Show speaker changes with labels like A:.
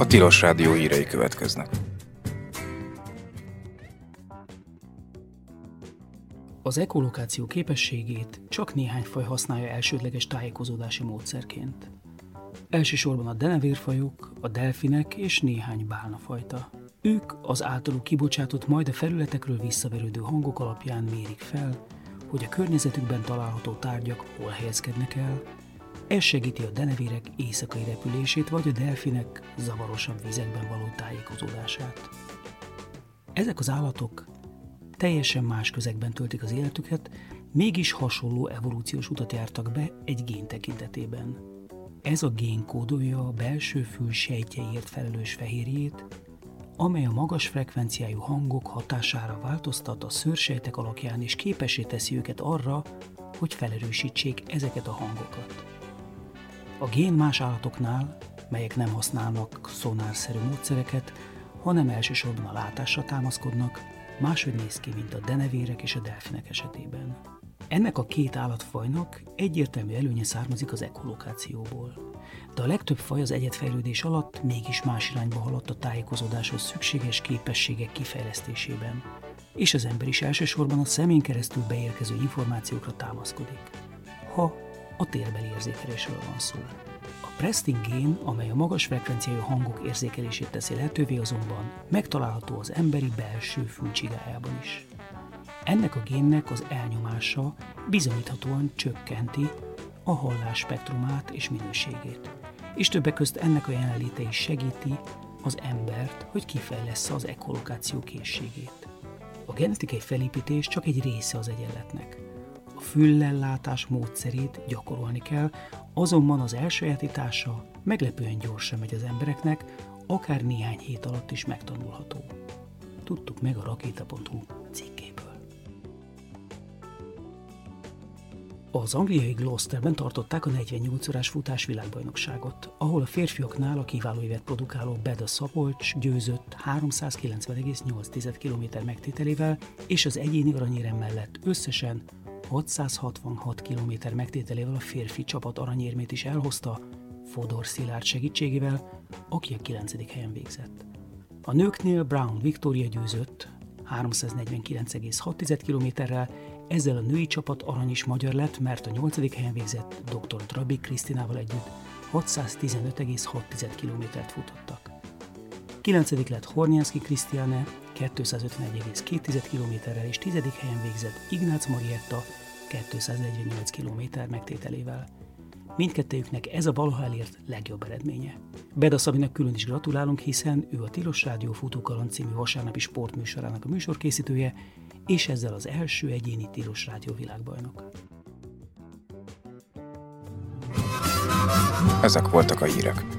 A: Tilos Rádió hírei következnek.
B: Az ekolokáció képességét csak néhány faj használja elsődleges tájékozódási módszerként. Elsősorban a denevérfajok, a delfinek és néhány bálnafajta. Ők az általuk kibocsátott, majd a felületekről visszaverődő hangok alapján mérik fel, hogy a környezetükben található tárgyak hol helyezkednek el. Ez segíti a denevérek éjszakai repülését, vagy a delfinek zavarosabb vizekben való tájékozódását. Ezek az állatok teljesen más közegben töltik az életüket, mégis hasonló evolúciós utat jártak be egy gén tekintetében. Ez a gén kódolja a belső fül sejtjeiért felelős fehérjét, amely a magas frekvenciájú hangok hatására változtat a szőrsejtek alakján és képessé teszi őket arra, hogy felerősítsék ezeket a hangokat. A gén más állatoknál, melyek nem használnak szonárszerű módszereket, hanem elsősorban a látásra támaszkodnak, máshogy néz ki, mint a denevérek és a delfinek esetében. Ennek a két állatfajnak egyértelmű előnye származik az ekolokációból. De a legtöbb faj az egyedfejlődés alatt mégis más irányba haladt a tájékozódáshoz szükséges képességek kifejlesztésében, és az ember is elsősorban a szemén keresztül beérkező információkra támaszkodik, ha a térbeli érzékelésről van szó. A Prestin gén, amely a magas frekvenciájú hangok érzékelését teszi lehetővé, azonban megtalálható az emberi belső fülcsigájában is. Ennek a génnek az elnyomása bizonyíthatóan csökkenti a hallás spektrumát és minőségét, és többek közt ennek a jelenléte is segíti az embert, hogy kifejlessze az ekolokáció készségét. A genetikai felépítés csak egy része az egyenletnek. A füllellátás módszerét gyakorolni kell, azonban az elsajátítása meglepően gyorsan megy az embereknek, akár néhány hét alatt is megtanulható. Tudtuk meg a rakéta.hu cikkéből. Az angliai Gloucesterben tartották a 48 órás futás világbajnokságot, ahol a férfiaknál a kiváló évet produkáló Beda Szabolcs győzött 390,8 km megtételével, és az egyéni aranyérem mellett összesen 666 km megtételével a férfi csapat aranyérmét is elhozta Fodor Szilárd segítségével, aki a 9. helyen végzett. A nőknél Brown Victoria győzött 349,6 km-rel, ezzel a női csapat arany is magyar lett, mert a 8. helyen végzett dr. Drabik Krisztinával együtt 615,6 km-t futottak. 9. lett Hornyánszky Krisztiane 251,2 km-rel, és 10. helyen végzett Ignác Marietta 248 km megtételével. Mindkettejüknek ez a valaha elért legjobb eredménye. Beda Szabinak külön is gratulálunk, hiszen ő a Tilos Rádió Futókaland című vasárnapi sportműsorának a műsorkészítője, és ezzel az első egyéni Tilos Rádió világbajnok.
A: Ezek voltak a hírek.